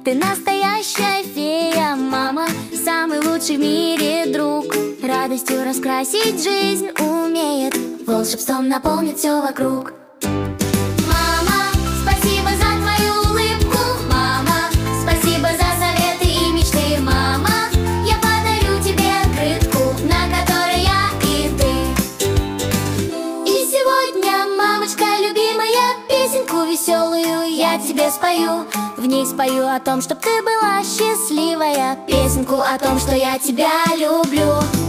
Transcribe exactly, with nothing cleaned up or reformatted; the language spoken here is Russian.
Ты настоящая фея, мама, самый лучший в мире друг. Радостью раскрасить жизнь умеет, волшебством наполнит все вокруг. Мама, спасибо за твою улыбку. Мама, спасибо за советы и мечты. Мама, я подарю тебе открытку, на которой я и ты. И сегодня, мамочка любимая, песенку веселую я тебе спою. В ней спою о том, чтоб ты была счастливая, песенку о том, что я тебя люблю.